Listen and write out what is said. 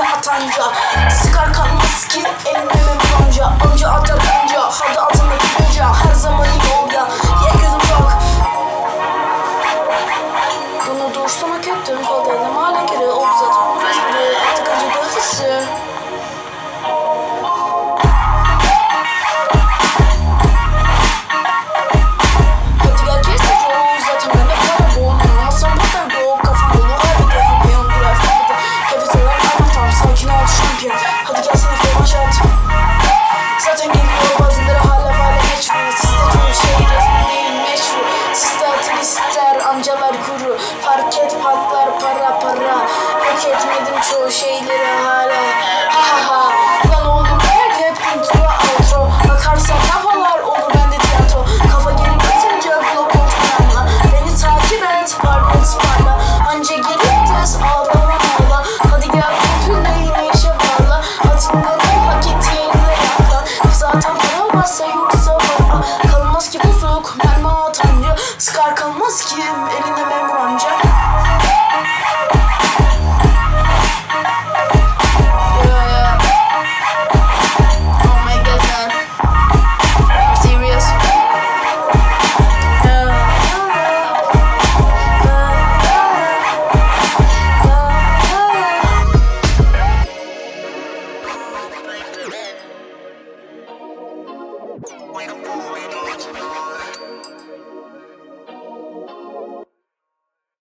ve atanca. Sıkar kalmaz ki eline memur amca. Amca atar kanca, hadi atını kırınca. Her zaman iyi ol ya, ye gözüm çok. Bunu doğuştan hak ettim, kaderine hale geri. O zaten bu resmini artık acı bölgesi. Hadi gelsene revanş at. Zaten geliyor bazıları hala geçmiyor. Sizde çoğu şey resmi değil meşru. Sizde ateistler amcalar kuru. Fark et patlar para para. Yok etmedim çoğu şeyleri hala. Ha ha ha. Lan oğlum hep intro outro. Bakarsan kafalar olur bende tiyatro. Kafa geri basınca blok kontrol. Beni takip et parla ısmarla. Anca gelip tez ağlama ağla. Hadi gel topun neyini işe bağla. Atımların paketiyle yakla. Zaten para varsa yoksa var. Kalmaz ki bozuk mermi atancı. Sıkar kalmaz ki eline memur amca. Wake up,